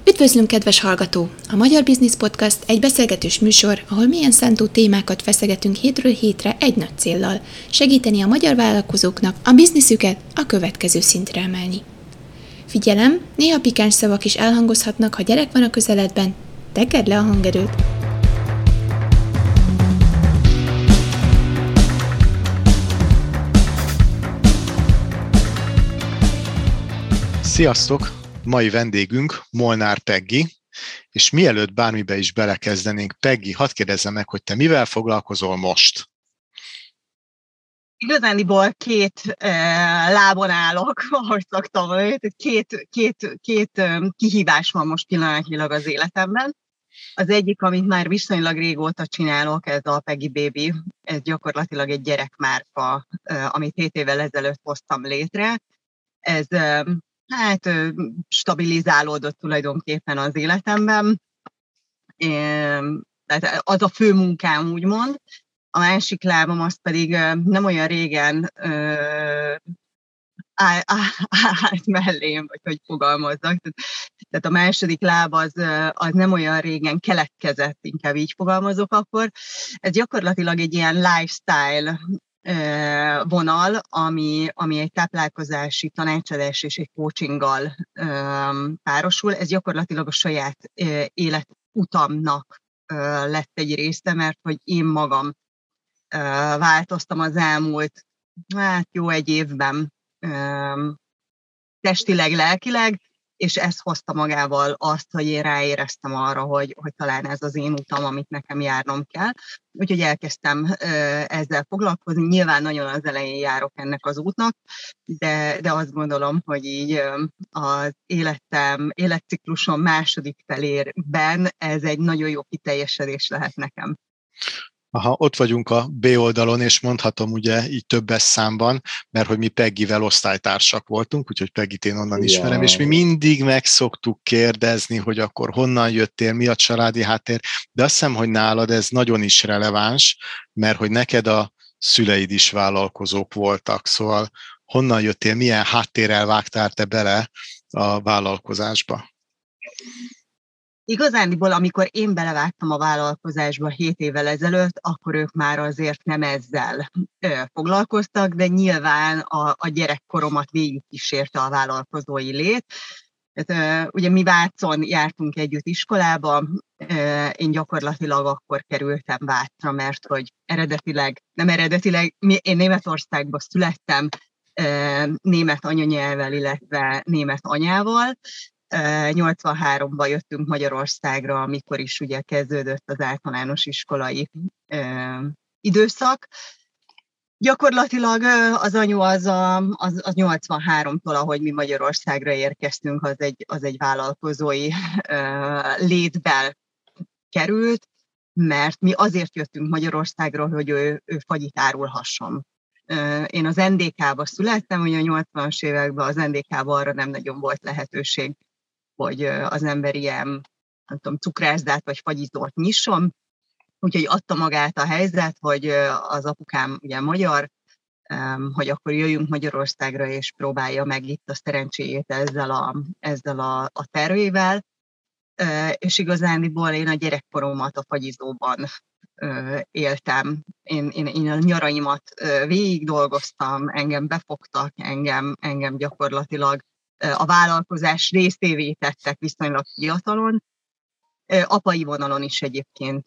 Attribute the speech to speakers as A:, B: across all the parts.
A: Üdvözlünk, kedves hallgató! A Magyar Business Podcast egy beszélgetős műsor, ahol mélyen szántó témákat feszegetünk hétről hétre egy nagy céllal, segíteni a magyar vállalkozóknak a bizniszüket a következő szintre emelni. Figyelem, néha pikáns szavak is elhangozhatnak, ha gyerek van a közeledben, tekerd le a hangerőt!
B: Sziasztok! Mai vendégünk Molnár Peggy, és mielőtt bármibe is belekezdenénk, Peggy, hadd kérdezzem meg, hogy te mivel foglalkozol most?
C: Igazániból két lábon állok, ahogy szoktam mondani, két kihívás van most pillanatnyilag az életemben. Az egyik, amit már viszonylag régóta csinálok, ez a Peggy Baby, ez gyakorlatilag egy gyerekmárka, amit 7 évvel ezelőtt hoztam létre. Ez stabilizálódott tulajdonképpen az életemben. Tehát az a fő munkám, úgymond. A másik lábam az pedig nem olyan régen állt mellém, vagy hogy fogalmazzak. Tehát a második láb az nem olyan régen keletkezett, inkább így fogalmazok akkor. Ez gyakorlatilag egy ilyen lifestyle vonal, ami egy táplálkozási tanácsadás és egy coachinggal párosul. Ez gyakorlatilag a saját életutamnak lett egy része, mert hogy én magam változtam az elmúlt, jó egy évben testileg, lelkileg, és ez hozta magával azt, hogy én ráéreztem arra, hogy talán ez az én utam, amit nekem járnom kell. Úgyhogy elkezdtem ezzel foglalkozni. Nyilván nagyon az elején járok ennek az útnak, de azt gondolom, hogy így az életciklusom második felében ez egy nagyon jó kiteljesedés lehet nekem.
B: Aha, ott vagyunk a B oldalon, és mondhatom ugye így többes számban, mert hogy mi Peggyvel osztálytársak voltunk, úgyhogy Peggyt én onnan ismerem, és mi mindig meg szoktuk kérdezni, hogy akkor honnan jöttél, mi a családi háttér, de azt hiszem, hogy nálad ez nagyon is releváns, mert hogy neked a szüleid is vállalkozók voltak, szóval honnan jöttél, milyen háttérrel vágtál te bele a vállalkozásba?
C: Igazániból, amikor én belevágtam a vállalkozásba 7 évvel ezelőtt, akkor ők már azért nem ezzel foglalkoztak, de nyilván a gyerekkoromat végigkísérte a vállalkozói lét. Ugye mi Vácon jártunk együtt iskolába, én gyakorlatilag akkor kerültem Vácra, mert hogy én Németországban születtem, német anyanyelvvel, illetve német anyával. 83-ban jöttünk Magyarországra, amikor is ugye kezdődött az általános iskolai időszak. Gyakorlatilag az anyu az 83-tól, ahogy mi Magyarországra érkeztünk, az egy vállalkozói létbe került, mert mi azért jöttünk Magyarországra, hogy ő fagyit árulhasson. Én az NDK-ba születtem, ugye a 80-as években az NDK-ban arra nem nagyon volt lehetőség, hogy az ember ilyen, nem tudom, cukrászdát vagy fagyizót nyisson. Úgyhogy adta magát a helyzet, hogy az apukám ugye magyar, hogy akkor jöjjünk Magyarországra, és próbálja meg itt a szerencséjét ezzel a tervével. És igazániból én a gyerekkoromat a fagyizóban éltem. Én a nyaraimat végig dolgoztam, engem befogtak, engem gyakorlatilag a vállalkozás részévé tettek viszonylag fiatalon. Apai vonalon is egyébként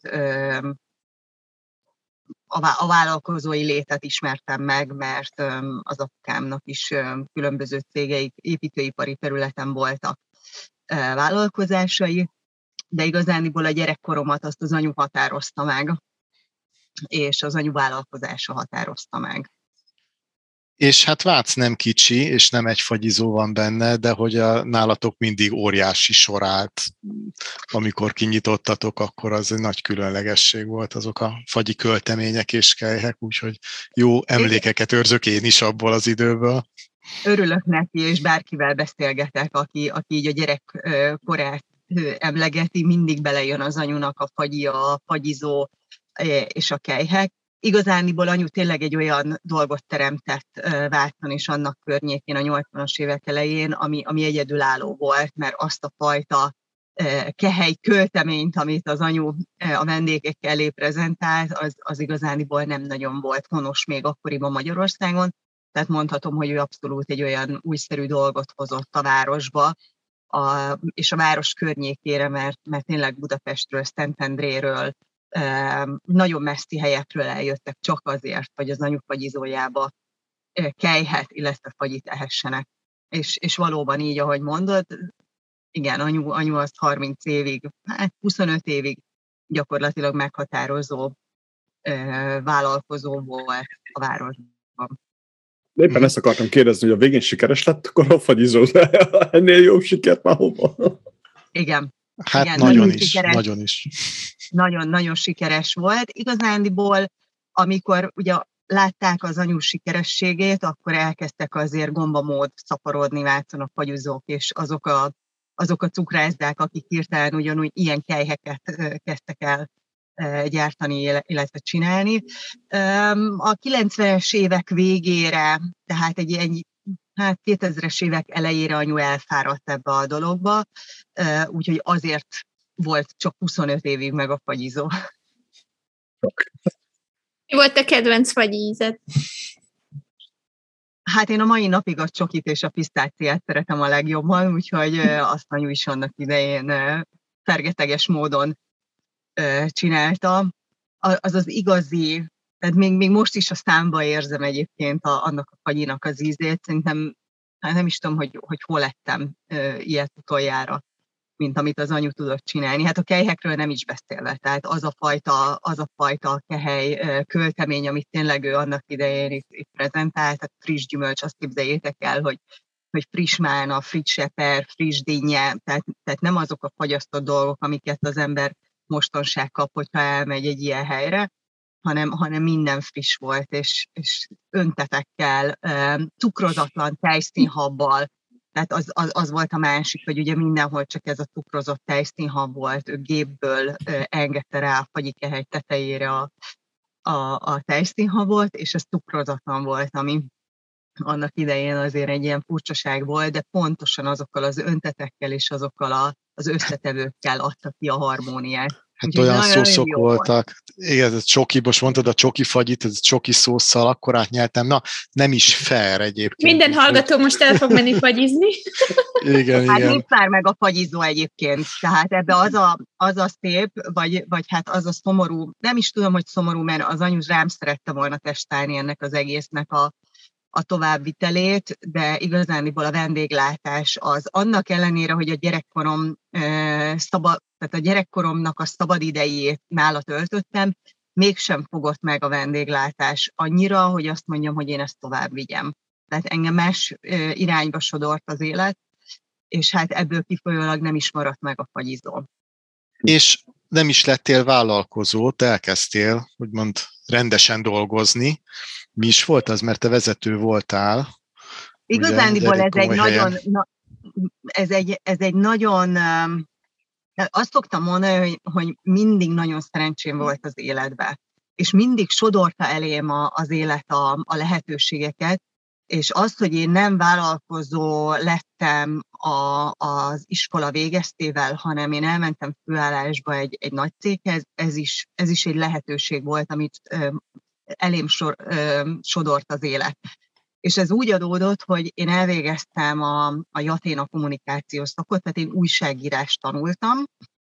C: a vállalkozói létet ismertem meg, mert az apukámnak is különböző cégeik építőipari területen voltak vállalkozásai, de igazániból a gyerekkoromat azt az anyu határozta meg, és az anyu vállalkozása határozta meg.
B: És hát Vác nem kicsi, és nem egy fagyizó van benne, de hogy nálatok mindig óriási sor állt. Amikor kinyitottatok, akkor az egy nagy különlegesség volt, azok a fagyi költemények és kelyhek, úgyhogy jó emlékeket őrzök én is abból az időből.
C: Örülök neki, és bárkivel beszélgetek, aki így a gyerekkorát emlegeti, mindig belejön az anyunak a fagyi, a fagyizó és a kelyhek. Igazániból anyu tényleg egy olyan dolgot teremtett Vácon és annak környékén a 80-as évek elején, ami egyedülálló volt, mert azt a fajta kehely költeményt, amit az anyu a vendégek elé prezentált, az igazániból nem nagyon volt honos még akkoriban Magyarországon. Tehát mondhatom, hogy ő abszolút egy olyan újszerű dolgot hozott a városba, és a város környékére, mert tényleg Budapestről, Szentendréről, nagyon messzi helyekről eljöttek csak azért, hogy az anyu fagyizójába kejhet, illetve fagyit ehessenek. És valóban így, ahogy mondod, igen, anyu az 30 évig, 25 évig gyakorlatilag meghatározó vállalkozó volt a városban.
D: De éppen ezt akartam kérdezni, hogy a végén sikeres lett, akkor a fagyizó ennél jobb sikert már hova?
C: Igen.
B: Hát
C: igen,
B: nagyon is.
C: Nagyon sikeres volt. Igazándiból, amikor ugye látták az anyu sikerességét, akkor elkezdtek azért gombamód szaporodni Vácon a fagyizók, és azok a cukrászdák, akik hirtelen ugyanúgy ilyen kelyheket kezdtek el gyártani, illetve csinálni. A 90-es évek végére, tehát egy 2000-es évek elejére anyu elfáradt ebbe a dologba, úgyhogy azért volt csak 25 évig meg a fagyizó.
A: Mi volt a kedvenc fagyi ízed?
C: Hát én a mai napig a csokit és a pisztáciát szeretem a legjobban, úgyhogy azt anyu is annak idején fergeteges módon csinálta. Az igazi, tehát még most is a számba érzem egyébként annak a fagyinak az ízét. Szerintem nem is tudom, hogy hol lettem ilyet utoljára, mint amit az anyu tudott csinálni. Hát a kelyhekről nem is beszélve, tehát az a fajta kehely költemény, amit tényleg ő annak idején itt prezentált, tehát friss gyümölcs, azt képzeljétek el, hogy friss málna, friss seper, friss dinnye, tehát nem azok a fagyasztott dolgok, amiket az ember mostanság kap, hogyha elmegy egy ilyen helyre, hanem minden friss volt, és öntetekkel, cukrozatlan tejszínhabbal. Tehát az volt a másik, hogy ugye mindenhol csak ez a cukrozott tejszínhab volt, ő gépből engedte rá a fagyikehely tetejére a tejszínhabot, és ez cukrozatlan volt, ami annak idején azért egy ilyen furcsaság volt, de pontosan azokkal az öntetekkel és azokkal az összetevőkkel adta ki a harmóniát.
B: Hát úgyhogy olyan szószok voltak. Igen, ez csoki, most mondtad a csoki fagyit, ez csoki szósszal, akkor átnyeltem. Na, nem is fair egyébként.
A: Minden hallgató most el fog menni fagyizni.
B: Igen.
C: Nincs már meg a fagyizó egyébként. Tehát ebbe az a szép, vagy hát az a szomorú, nem is tudom, hogy szomorú, mert az anyu rám szerette volna testálni ennek az egésznek a továbbvitelét, de igazániból a vendéglátás az annak ellenére, hogy a gyerekkorom tehát a gyerekkoromnak a szabad idejét nála töltöttem, mégsem fogott meg a vendéglátás annyira, hogy azt mondjam, hogy én ezt tovább vigyem. Tehát engem más irányba sodort az élet, és hát ebből kifolyólag nem is maradt meg a fagyizó.
B: És nem is lettél vállalkozó, te elkezdtél, úgymond rendesen dolgozni. Mi is volt az, mert te vezető voltál?
C: Igazándiból ez egy nagyon... Azt szoktam mondani, hogy mindig nagyon szerencsém volt az életben, és mindig sodorta elém az élet a lehetőségeket, és az, hogy én nem vállalkozó lettem az iskola végeztével, hanem én elmentem főállásba egy nagy céghez, ez is egy lehetőség volt, amit elém sodort az élet. És ez úgy adódott, hogy én elvégeztem a Jatén a kommunikációs szakot, tehát én újságírást tanultam,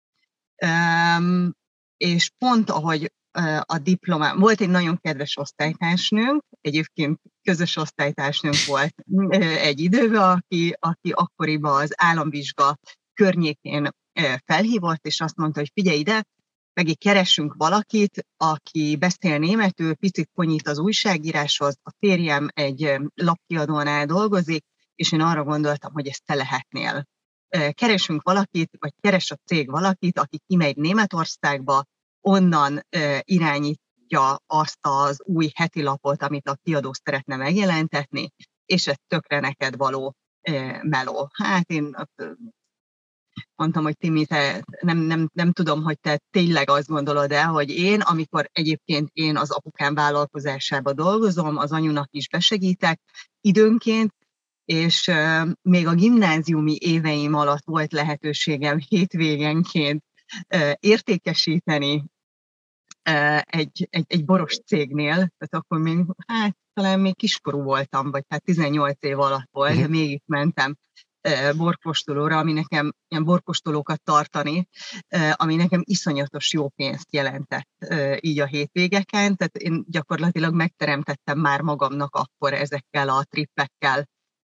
C: és pont ahogy a diplomám, volt egy nagyon kedves osztálytársnőnk, egyébként közös osztálytársnőnk volt egy időben, aki akkoriban az államvizsga környékén felhívott, és azt mondta, hogy figyelj ide, megint keressünk valakit, aki beszél németül, picit konyít az újságíráshoz, a férjem egy lapkiadónál dolgozik, és én arra gondoltam, hogy ezt te lehetnél. Keresünk valakit, vagy keres a cég valakit, aki kimegy Németországba, onnan irányítja azt az új heti lapot, amit a kiadó szeretne megjelentetni, és ez tökre neked való meló. Hát én mondtam, hogy Timi, te nem tudom, hogy te tényleg azt gondolod-e, hogy amikor egyébként én az apukám vállalkozásába dolgozom, az anyunak is besegítek időnként, és még a gimnáziumi éveim alatt volt lehetőségem hétvégenként értékesíteni egy boros cégnél, tehát akkor még, talán még kiskorú voltam, vagy 18 év alatt volt, de mégis mentem borkóstolóra, ami nekem ilyen borkóstolókat tartani, ami nekem iszonyatos jó pénzt jelentett így a hétvégeken, tehát én gyakorlatilag megteremtettem már magamnak akkor ezekkel a trippekkel,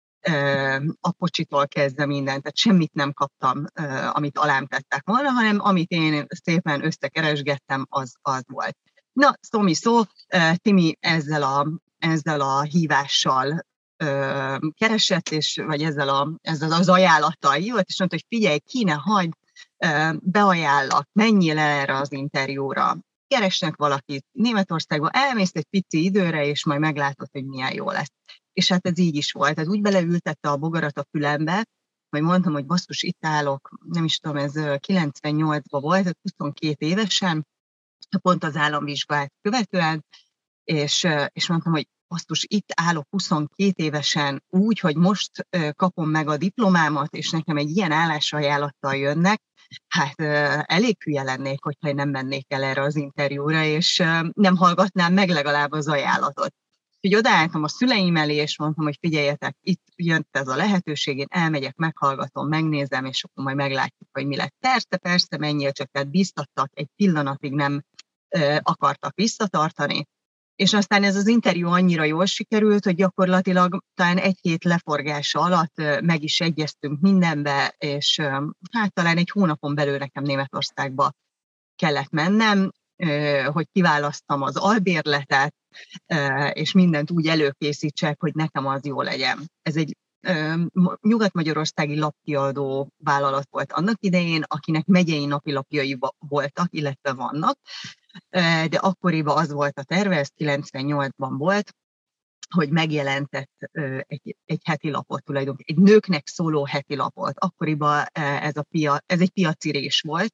C: a pocsitól kezdve mindent, tehát semmit nem kaptam, amit alám tettek volna, hanem amit én szépen összekeresgettem, az volt. Na, szó, Timi ezzel a hívással keresett, vagy ezzel az ajánlattal jött, és mondta, hogy figyelj, ki ne hagyd, beajánlak, menjél el erre az interjúra, keresnek valakit Németországba, elmész egy pici időre, és majd meglátod, hogy milyen jó lesz. És hát ez így is volt. Tehát úgy beleültette a bogarat a fülembe, hogy mondtam, hogy basszus, itt állok, nem is tudom, ez 98-ban volt, 22 évesen, pont az államvizsgát követően, és mondtam, hogy basszus, itt állok 22 évesen úgy, hogy most kapom meg a diplomámat, és nekem egy ilyen állásajánlattal jönnek, hát elég hülye lennék, hogyha én nem mennék el erre az interjúra, és nem hallgatnám meg legalább az ajánlatot. Úgyhogy odaálltam a szüleim elé, és mondtam, hogy figyeljetek, itt jött ez a lehetőség, én elmegyek, meghallgatom, megnézem, és akkor majd meglátjuk, hogy mi lett. Persze, menjél, csak tehát bíztattak, egy pillanatig nem akartak visszatartani. És aztán ez az interjú annyira jól sikerült, hogy gyakorlatilag talán egy hét leforgása alatt meg is egyeztünk mindenbe, és hát talán egy hónapon belül nekem Németországba kellett mennem, hogy kiválasztam az albérletet, és mindent úgy előkészítsek, hogy nekem az jó legyen. Ez egy nyugat-magyarországi lapkiadó vállalat volt annak idején, akinek megyei napilapjai voltak, illetve vannak, de akkoriban az volt a terve, ez 98-ban volt, hogy megjelentett egy heti lapot tulajdonképpen, egy nőknek szóló heti lapot. Akkoriban ez egy piacirés volt,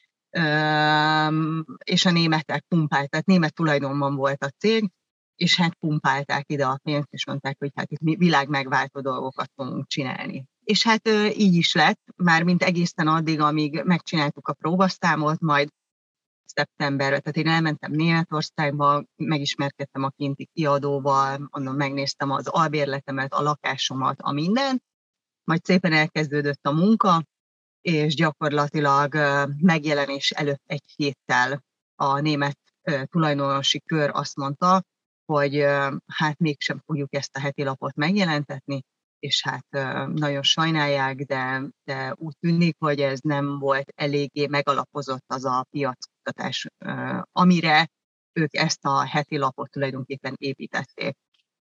C: és a németek pumpálták, tehát német tulajdonban volt a cég, és hát pumpálták ide a pénzt, és mondták, hogy hát itt mi világmegváltó dolgokat fogunk csinálni. És hát így is lett, mármint egészen addig, amíg megcsináltuk a próbaszámot, majd szeptemberben, tehát én elmentem Németországba, megismerkedtem a kinti kiadóval, onnan megnéztem az albérletemet, a lakásomat, a mindent, majd szépen elkezdődött a munka, és gyakorlatilag megjelenés előtt egy héttel a német tulajdonosi kör azt mondta, hogy hát mégsem fogjuk ezt a heti lapot megjelentetni, és hát nagyon sajnálják, de úgy tűnik, hogy ez nem volt eléggé megalapozott az a piackutatás, amire ők ezt a heti lapot tulajdonképpen építették.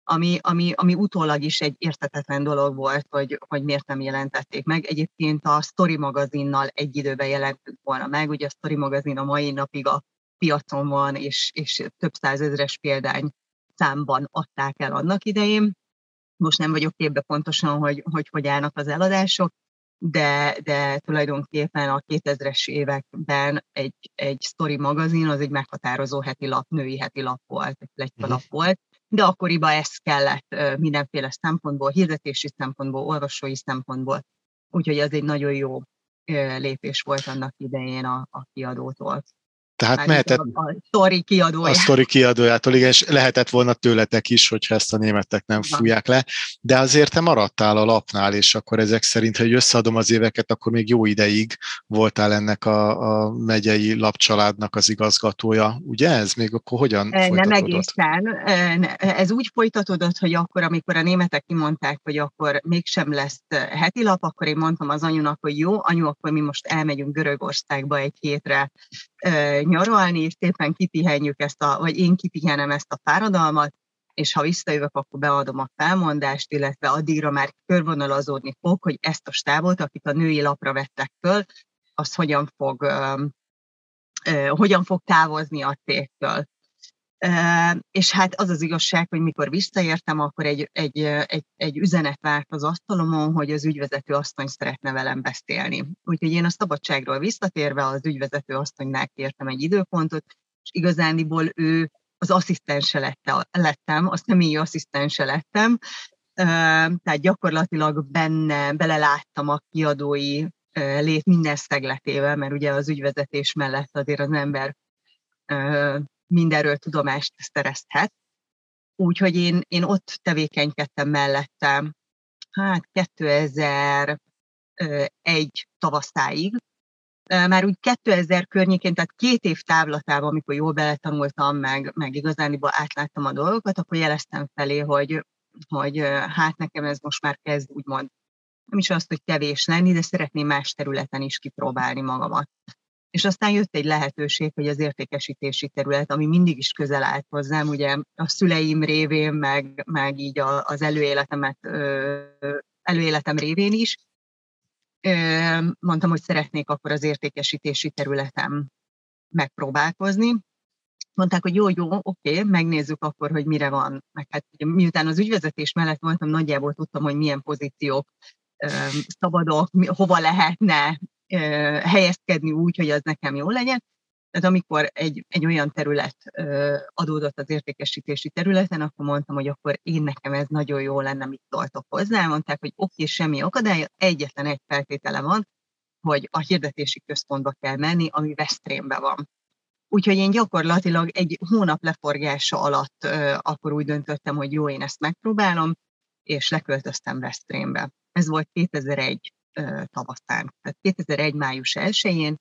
C: Ami utólag is egy érthetetlen dolog volt, hogy miért nem jelentették meg. Egyébként a Story magazinnal egy időben jelentünk volna meg, ugye a Story magazin a mai napig a piacon van, és több százezres példány számban adták el annak idején. Most nem vagyok képbe pontosan, hogy állnak az eladások, de tulajdonképpen a 2000-es években egy Story magazin az egy meghatározó heti lap, női heti lap volt, egy pletykálap volt, de akkoriban ez kellett mindenféle szempontból, hirdetési szempontból, olvasói szempontból, úgyhogy ez egy nagyon jó lépés volt annak idején a kiadótól.
B: Tehát mehetett
C: a Story kiadójától.
B: A Story kiadójától, igen, és lehetett volna tőletek is, hogyha ezt a németek nem fújják le, de azért te maradtál a lapnál, és akkor ezek szerint, ha összeadom az éveket, akkor még jó ideig voltál ennek a megyei lapcsaládnak az igazgatója, ugye? Ez még akkor hogyan folytatódott?
C: Nem egészen. Ez úgy folytatódott, hogy akkor, amikor a németek kimondták, hogy akkor mégsem lesz heti lap, akkor én mondtam az anyunak, hogy jó, anyu, akkor mi most elmegyünk Görögországba egy hétre nyaralni, és szépen kipihenjük vagy én kipihenem ezt a fáradalmat, és ha visszajövök, akkor beadom a felmondást, illetve addigra már körvonalazódni fog, hogy ezt a stábot, akit a női lapra vettek föl, az hogyan fog távozni a cégtől. És hát az az igazság, hogy mikor visszaértem, akkor egy üzenet várt az asztalomon, hogy az ügyvezető asszony szeretne velem beszélni. Úgyhogy én a szabadságról visszatérve az ügyvezető asszonynál kértem egy időpontot, és igazándiból ő az asszisztense lettem, a személyi asszisztense lettem, tehát gyakorlatilag beleláttam a kiadói lét minden szegletével, mert ugye az ügyvezetés mellett azért az ember mindenről tudomást szerezhet. Úgyhogy én ott tevékenykedtem mellette, 2001 tavaszáig. Már úgy 2000 környékén, tehát 2 év távlatában, amikor jól beletanultam, meg igazániból átláttam a dolgokat, akkor jeleztem felé, hogy nekem ez most már kezd úgymond, nem is azt, hogy kevés lenni, de szeretném más területen is kipróbálni magamat. És aztán jött egy lehetőség, hogy az értékesítési terület, ami mindig is közel állt hozzám, ugye a szüleim révén, meg így az előéletem révén is, mondtam, hogy szeretnék akkor az értékesítési területen megpróbálkozni. Mondták, hogy jó, oké, megnézzük akkor, hogy mire van. Meg hát miután az ügyvezetés mellett voltam, nagyjából tudtam, hogy milyen pozíciók szabadok, hova lehetne helyezkedni úgy, hogy az nekem jó legyen. Tehát amikor egy olyan terület adódott az értékesítési területen, akkor mondtam, hogy akkor nekem ez nagyon jó lenne, mit szóltok hozzá. Mondták, hogy oké, semmi akadály, egyetlen egy feltétele van, hogy a hirdetési központba kell menni, ami Veszprémben van. Úgyhogy én gyakorlatilag egy hónap leforgása alatt akkor úgy döntöttem, hogy jó, én ezt megpróbálom, és leköltöztem Veszprémbe. Ez volt 2001 tavaszán, tehát 2001 május 1-én,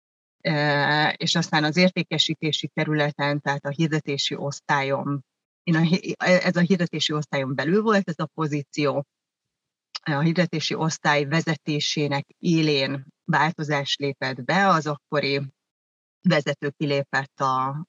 C: és aztán az értékesítési területen, tehát a hirdetési osztályon, ez a hirdetési osztályon belül volt ez a pozíció, a hirdetési osztály vezetésének élén változás lépett be, az akkori vezető kilépett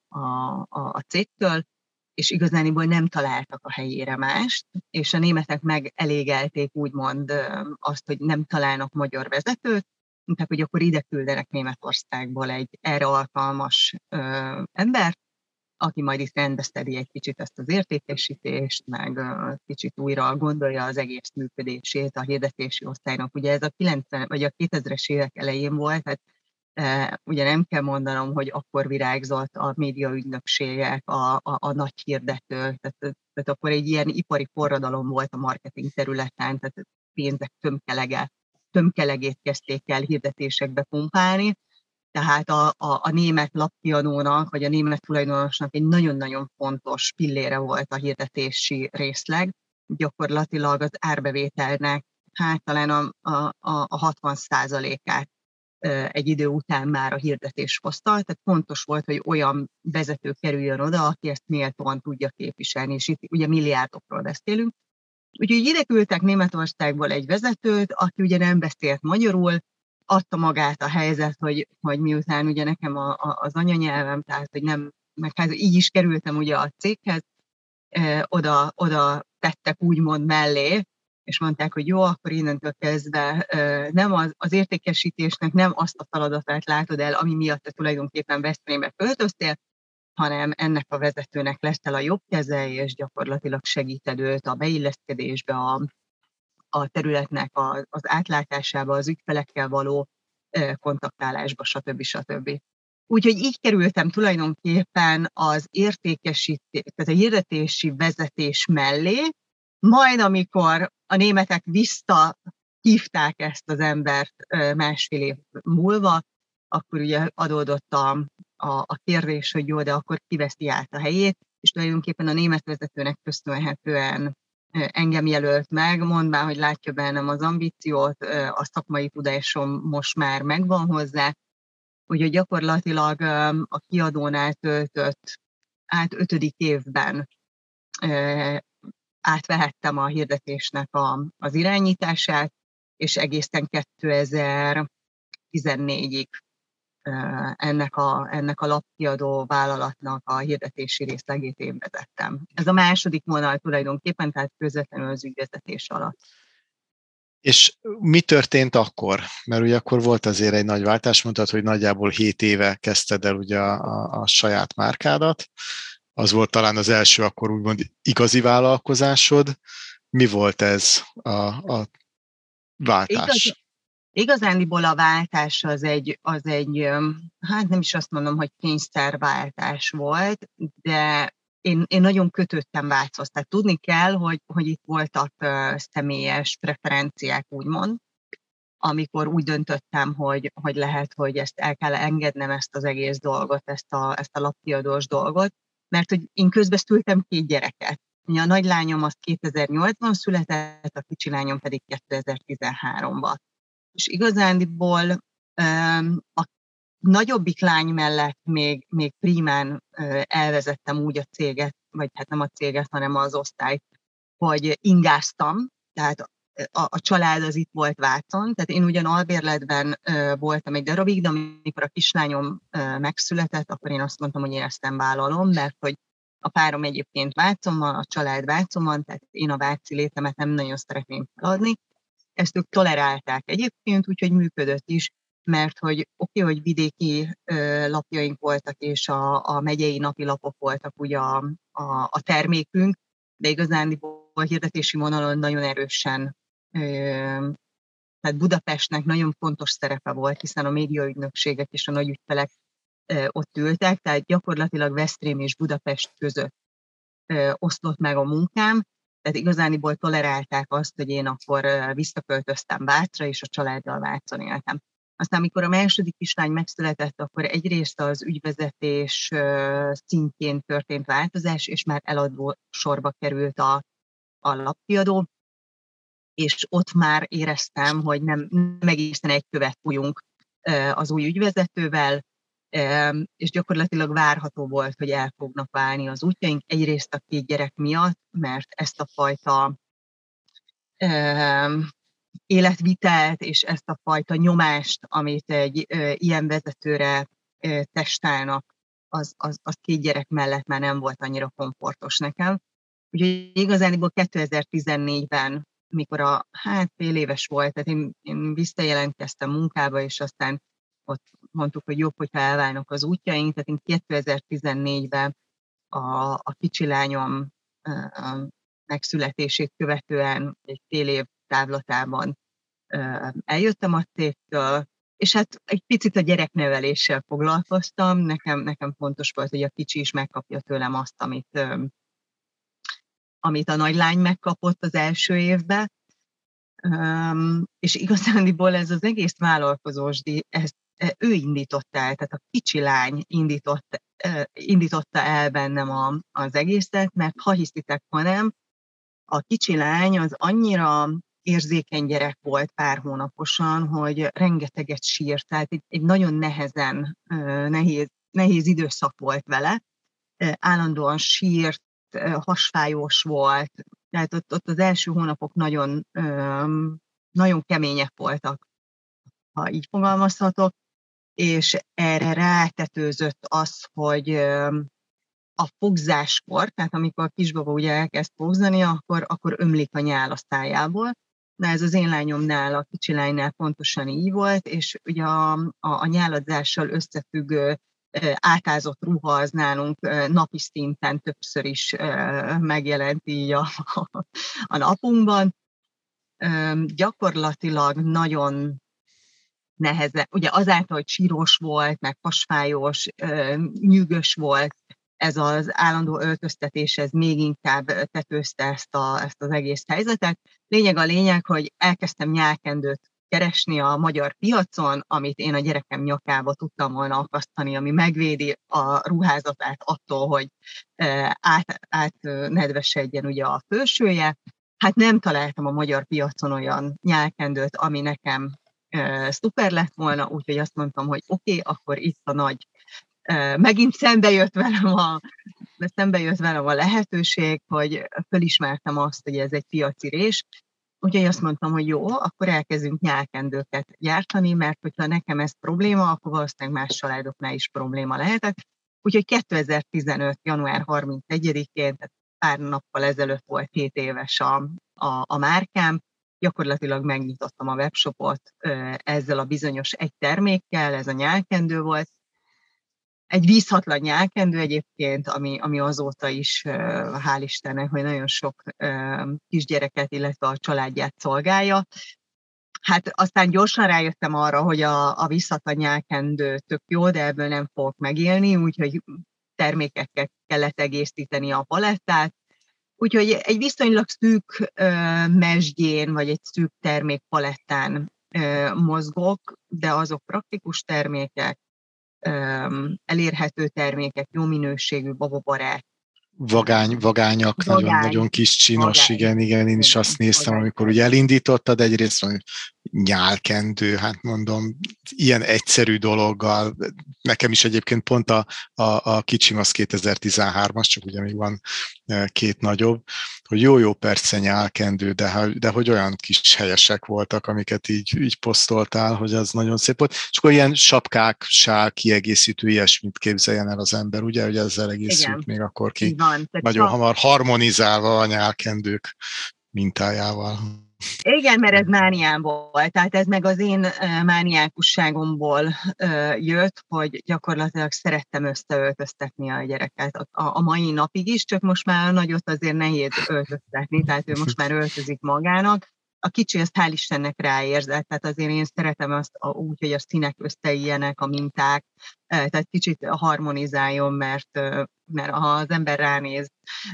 C: a cégtől, és igazániból nem találtak a helyére mást, és a németek megelégelték úgymond azt, hogy nem találnak magyar vezetőt, mondták, hogy akkor ide küldenek Németországból egy erre alkalmas embert, aki majd itt rendbeszedi egy kicsit ezt az értékesítést, meg kicsit újra gondolja az egész működését a hirdetési osztálynak. Ugye ez a 90 vagy a 2000-es évek elején volt, tehát ugye nem kell mondanom, hogy akkor virágzott a médiaügynökségek, a nagy hirdetők, tehát akkor egy ilyen ipari forradalom volt a marketing területen, tehát pénzek tömkelegét kezdték el hirdetésekbe pumpálni, tehát a német lapkiadónak, vagy a német tulajdonosnak egy nagyon-nagyon fontos pillére volt a hirdetési részleg. Gyakorlatilag az árbevételnek talán a 60%-át egy idő után már a hirdetés hozta, tehát fontos volt, hogy olyan vezető kerüljön oda, aki ezt méltóan tudja képviselni, és itt ugye milliárdokról beszélünk. Úgyhogy ide küldtek Németországból egy vezetőt, aki ugye nem beszélt magyarul, adta magát a helyzet, hogy miután ugye nekem az anyanyelvem, tehát hogy nem, meg hát így is kerültem ugye a céghez, oda tettek úgymond mellé, és mondták, hogy jó, akkor innentől kezdve nem az értékesítésnek nem azt a feladatát látod el, ami miatt te tulajdonképpen Veszprémbe költöztél, hanem ennek a vezetőnek leszel a jobb keze, és gyakorlatilag segíted őt a beilleszkedésbe, a területnek az átlátásába, az ügyfelekkel való kontaktálásba, stb. Úgyhogy így kerültem tulajdonképpen az értékesítés, tehát a hirdetési vezetés mellé, majd amikor a németek visszahívták ezt az embert 1,5 év múlva, akkor ugye adódott a kérdés, hogy jó, de akkor kiveszi át a helyét, és tulajdonképpen a német vezetőnek köszönhetően engem jelölt meg, mondván, hogy látja bennem az ambíciót, a szakmai tudásom most már megvan hozzá, úgyhogy gyakorlatilag a kiadónál töltött 5. évben átvehettem a hirdetésnek az irányítását, és egészen 2014-ig ennek a lapkiadó vállalatnak a hirdetési részlegét én vezettem. Ez a második vonal tulajdonképpen, tehát közvetlenül az ügyvezetés alatt.
B: És mi történt akkor? Mert ugye akkor volt azért egy nagy váltás, mondtad, hogy nagyjából 7 éve kezdted el ugye a saját márkádat. Az volt talán az első akkor úgymond igazi vállalkozásod. Mi volt ez a váltás?
C: Igazándiból a váltás az egy, hát nem is azt mondom, hogy kényszerváltás volt, de én nagyon kötődtem Váchoz. Tehát tudni kell, hogy itt voltak személyes preferenciák, úgymond, amikor úgy döntöttem, hogy lehet, hogy ezt el kell engednem, ezt az egész dolgot, ezt a lapkiadós dolgot, mert hogy én közben szültem 2 gyereket. A nagylányom az 2008-ban született, a kicsi lányom pedig 2013-ban. És igazándiból a nagyobbik lány mellett még primán elvezettem úgy a céget, vagy hát nem a céget, hanem az osztályt, hogy ingáztam, tehát a család az itt volt Vácon, tehát én ugyan albérletben voltam egy darabig, de amikor a kislányom megszületett, akkor én azt mondtam, hogy én ezt nem vállalom, mert hogy a párom egyébként Vácon van, a család Vácon van, tehát én a váci létemet nem nagyon szeretném feladni. Ezt ők tolerálták egyébként, úgyhogy működött is, mert hogy oké, hogy vidéki lapjaink voltak, és a megyei napi lapok voltak ugye a termékünk, de igazán a hirdetési vonalon nagyon erősen, tehát Budapestnek nagyon fontos szerepe volt, hiszen a médiaügynökségek és a nagy ügyfelek ott ültek, tehát gyakorlatilag Veszprém és Budapest között oszlott meg a munkám, tehát igazániból tolerálták azt, hogy én akkor visszaköltöztem Vácra, és a családdal Vácon éltem. Aztán, amikor a második kislány megszületett, akkor egyrészt az ügyvezetés szintjén történt változás, és már eladó sorba került a lapkiadó, és ott már éreztem, hogy nem egészen egy követ fújunk az új ügyvezetővel, és gyakorlatilag várható volt, hogy el fognak válni az útjaink. Egyrészt a 2 gyerek miatt, mert ezt a fajta életvitelt és ezt a fajta nyomást, amit egy ilyen vezetőre testálnak, az 2 gyerek mellett már nem volt annyira komfortos nekem. Úgyhogy igazániból 2014-ben, mikor fél éves volt, tehát én visszajelentkeztem munkába, és aztán ott mondtuk, hogy jobb, hogyha elválnak az útjaink, tehát én 2014-ben a kicsi lányom megszületését követően egy fél év távlatában eljöttem a cégtől, és hát egy picit a gyerekneveléssel foglalkoztam. Nekem fontos volt, hogy a kicsi is megkapja tőlem azt, amit a nagylány megkapott az első évben. És igazándiból ez az egész vállalkozósdi, ő indította el, tehát a kicsi lány indította el bennem az egészet, mert ha hiszitek, ha nem, a kicsi lány az annyira érzékeny gyerek volt pár hónaposan, hogy rengeteget sírt, tehát egy nagyon nehéz időszak volt vele. Állandóan sírt, hasfájós volt, tehát ott az első hónapok nagyon, nagyon kemények voltak, ha így fogalmazhatok, és erre rátetőzött az, hogy a fogzáskor, tehát amikor a kisbaba ugye elkezd fogzani, akkor ömlik a nyál a szájából. De ez az én lányomnál, a kicsi lánynál pontosan így volt, és ugye a nyáladzással összefüggő átázott ruha az nálunk napi szinten többször is megjelent így a napunkban. Gyakorlatilag nagyon nehezen, ugye azáltal, hogy sírós volt, meg hasfájós, nyűgös volt, ez az állandó öltöztetés, ez még inkább tetőzte ezt az egész helyzetet. A lényeg, hogy elkezdtem nyálkendőt keresni a magyar piacon, amit én a gyerekem nyakába tudtam volna akasztani, ami megvédi a ruházatát attól, hogy átnedvesedjen ugye a felsője. Hát nem találtam a magyar piacon olyan nyálkendőt, ami nekem szuper lett volna, úgyhogy azt mondtam, hogy oké, akkor itt a nagy. Megint szembe jött velem a lehetőség, hogy fölismertem azt, hogy ez egy piaci rés. Úgyhogy azt mondtam, hogy jó, akkor elkezdünk nyálkendőket gyártani, mert hogyha nekem ez probléma, akkor valószínűleg más családoknál is probléma lehetett. Úgyhogy 2015. január 31-én, tehát pár nappal ezelőtt volt 7 éves a márkám, gyakorlatilag megnyitottam a webshopot ezzel a bizonyos egy termékkel, ez a nyálkendő volt. Egy vízhatlan nyálkendő egyébként, ami azóta is, hál' Istennek, hogy nagyon sok kisgyereket, illetve a családját szolgálja. Hát aztán gyorsan rájöttem arra, hogy a vízhatlan nyálkendő tök jó, de ebből nem fogok megélni, úgyhogy termékekkel kellett egészíteni a palettát. Úgyhogy egy viszonylag szűk mezsgyén, vagy egy szűk termékpalettán mozgok, de azok praktikus termékek, elérhető termékek, jó minőségű, bababarát.
B: Vagányak, nagyon kis csinos, igen, én is azt néztem, amikor ugye elindítottad, egyrészt hogy nyálkendő, hát mondom, ilyen egyszerű dologgal, nekem is egyébként pont a kicsim az 2013-as, csak ugye még van két nagyobb, hogy jó perce nyálkendő, de hogy olyan kis helyesek voltak, amiket így posztoltál, hogy az nagyon szép volt. És akkor ilyen sapkák, sál, kiegészítő, ilyesmit képzeljen el az ember, ugye, hogy ezzel egészült még akkor ki. Nagyon hamar harmonizálva a nyálkendők mintájával.
C: Igen, mert ez mániámból, tehát ez meg az én mániákusságomból jött, hogy gyakorlatilag szerettem összeöltöztetni a gyereket a mai napig is, csak most már a nagyot azért nehéz öltöztetni, tehát ő most már öltözik magának. A kicsi azt hál' Istennek ráérzett, tehát azért én szeretem azt úgy, hogy a színek összeilyenek, a minták, tehát kicsit harmonizáljon, mert ha az ember ránéz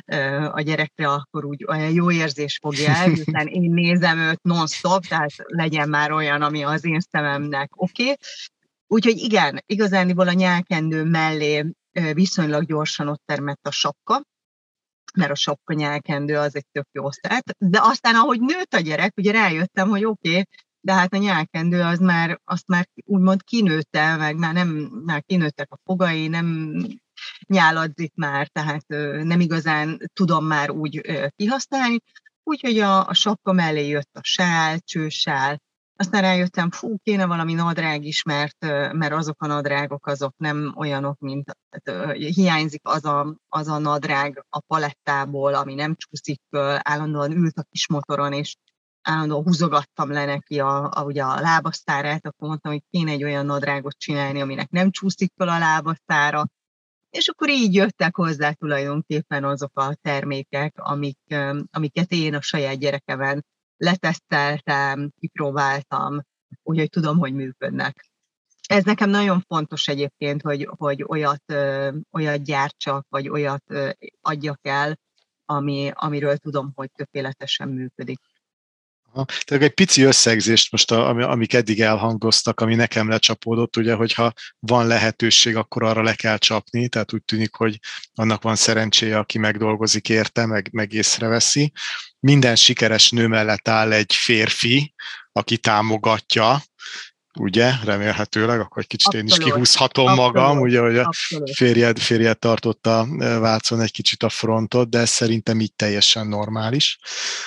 C: a gyerekre, akkor úgy olyan jó érzés fogja el, hiszen én nézem őt non-stop, tehát legyen már olyan, ami az én szememnek oké. Úgyhogy igen, igazániból a nyálkendő mellé viszonylag gyorsan ott termett a sapka, mert a sapka nyálkendő az egy tök jó szett. De aztán, ahogy nőtt a gyerek, ugye rájöttem, hogy oké, de hát a nyálkendő azt már úgymond kinőtte, meg már kinőttek a fogai, nem nyáladzik már, tehát nem igazán tudom már úgy kihasználni. Úgyhogy a sapka mellé jött a sál, csősál, aztán rájöttem, kéne valami nadrág is, mert azok a nadrágok azok nem olyanok, mint hiányzik az a nadrág a palettából, ami nem csúszik föl, állandóan ült a kis motoron, és állandóan húzogattam le neki ugye a lábasztárát, akkor mondtam, hogy kéne egy olyan nadrágot csinálni, aminek nem csúszik föl a lábasztára. És akkor így jöttek hozzá tulajdonképpen azok a termékek, amiket én a saját gyerekemen leteszteltem, kipróbáltam, úgyhogy tudom, hogy működnek. Ez nekem nagyon fontos egyébként, hogy olyat gyártsak, vagy olyat adjak el, amiről tudom, hogy tökéletesen működik.
B: Tehát egy pici összegzést most, amik eddig elhangoztak, ami nekem lecsapódott, ugye, hogyha van lehetőség, akkor arra le kell csapni, tehát úgy tűnik, hogy annak van szerencséje, aki megdolgozik érte, meg észreveszi. Minden sikeres nő mellett áll egy férfi, aki támogatja, ugye, remélhetőleg, akkor egy kicsit én is kihúzhatom magam, ugye, hogy a férjed tartotta Vácon egy kicsit a frontot, de ez szerintem így teljesen normális.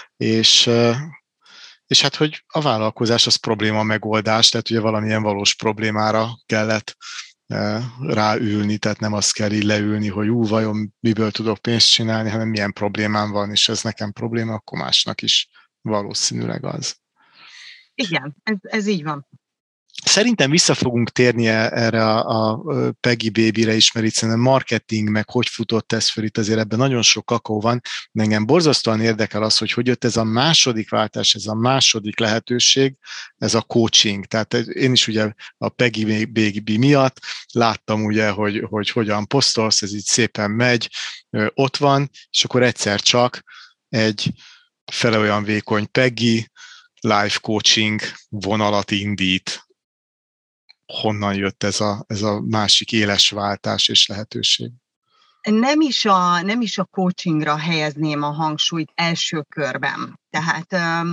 B: És hát, hogy a vállalkozás az probléma megoldás, tehát ugye valamilyen valós problémára kellett ráülni, tehát nem azt kell így leülni, hogy vajon miből tudok pénzt csinálni, hanem milyen problémám van, és ez nekem probléma, akkor másnak is valószínűleg az.
C: Igen, ez így van.
B: Szerintem vissza fogunk térni erre a Peggy Baby-re is, mert itt szerintem marketing, meg hogy futott ez föl, itt azért ebben nagyon sok kakaó van, de engem borzasztóan érdekel az, hogy jött ez a második váltás, ez a második lehetőség, ez a coaching. Tehát én is ugye a Peggy Baby miatt láttam ugye, hogy hogyan posztolsz, ez így szépen megy, ott van, és akkor egyszer csak egy fele olyan vékony Peggy life coaching vonalat indít. Honnan jött ez a másik éles váltás és lehetőség?
C: Nem is a coachingra helyezném a hangsúlyt első körben. Tehát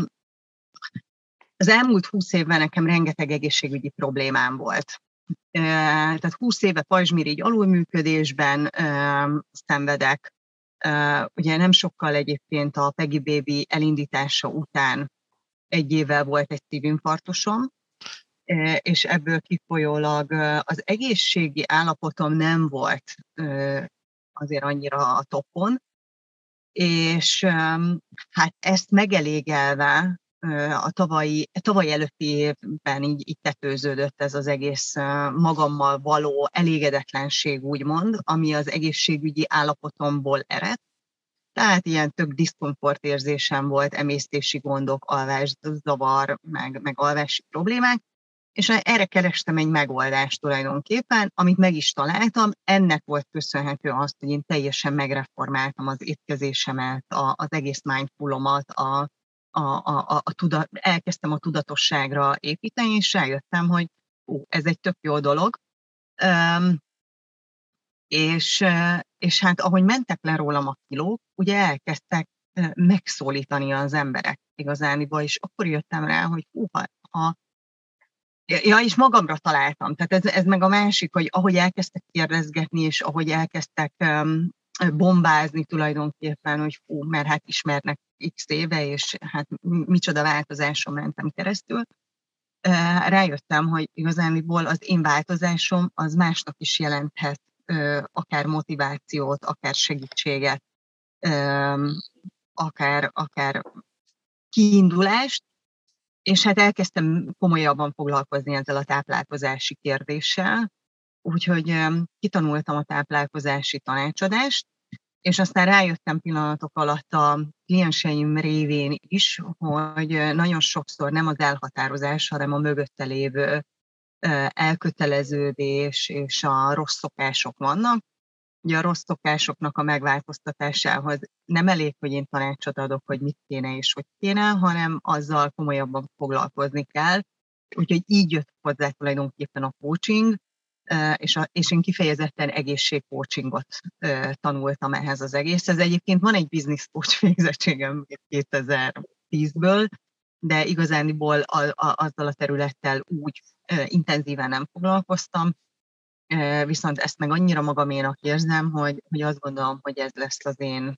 C: az elmúlt 20 évben nekem rengeteg egészségügyi problémám volt. Tehát 20 éve pajzsmirigy alulműködésben szenvedek. Ugye nem sokkal egyébként a Peggy Baby elindítása után 1 évvel volt egy szívinfarktusom, és ebből kifolyólag az egészségi állapotom nem volt azért annyira a topon, és hát ezt megelégelve a tavaly előtti évben így tetőződött ez az egész magammal való elégedetlenség, úgymond, ami az egészségügyi állapotomból ered. Tehát ilyen tök diszkomfort érzésem volt, emésztési gondok, alvászavar, meg alvási problémák, És erre kerestem egy megoldást tulajdonképpen, amit meg is találtam. Ennek volt köszönhető az, hogy én teljesen megreformáltam az étkezésemet, az egész mindfulomat, elkezdtem a tudatosságra építeni, és rájöttem, hogy ez egy tök jó dolog. És hát ahogy mentek le rólam a kilók, ugye elkezdtek megszólítani az emberek igazániból, és akkor jöttem rá, hogy és magamra találtam. Tehát ez meg a másik, hogy ahogy elkezdtek kérdezgetni, és ahogy elkezdtek bombázni tulajdonképpen, hogy mert hát ismernek x éve, és hát micsoda változáson mentem keresztül, rájöttem, hogy igazániból az én változásom az másnak is jelenthet akár motivációt, akár segítséget, akár kiindulást, és hát elkezdtem komolyabban foglalkozni ezzel a táplálkozási kérdéssel, úgyhogy kitanultam a táplálkozási tanácsadást, és aztán rájöttem pillanatok alatt a klienseim révén is, hogy nagyon sokszor nem az elhatározás, hanem a mögötte lévő elköteleződés és a rossz szokások vannak. Ugye a rossz szokásoknak a megváltoztatásához nem elég, hogy én tanácsot adok, hogy mit kéne és hogy kéne, hanem azzal komolyabban foglalkozni kell. Úgyhogy így jött hozzá tulajdonképpen a coaching, és én kifejezetten egészségcoachingot tanultam ehhez az egészhez. Egyébként van egy business coach végzettségem 2010-ből, de igazániból azzal a területtel úgy intenzíven nem foglalkoztam, viszont ezt meg annyira magaménak érzem, hogy azt gondolom, hogy ez lesz az én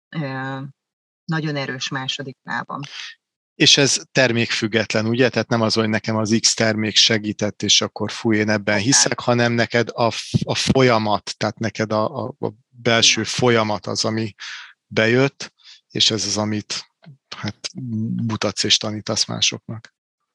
C: nagyon erős második lábam.
B: És ez termékfüggetlen, ugye? Tehát nem az, hogy nekem az X termék segített, és akkor fúj, én ebben hiszek, hanem neked a folyamat, tehát neked a belső folyamat az, ami bejött, és ez az, amit hát mutatsz és tanítasz másoknak.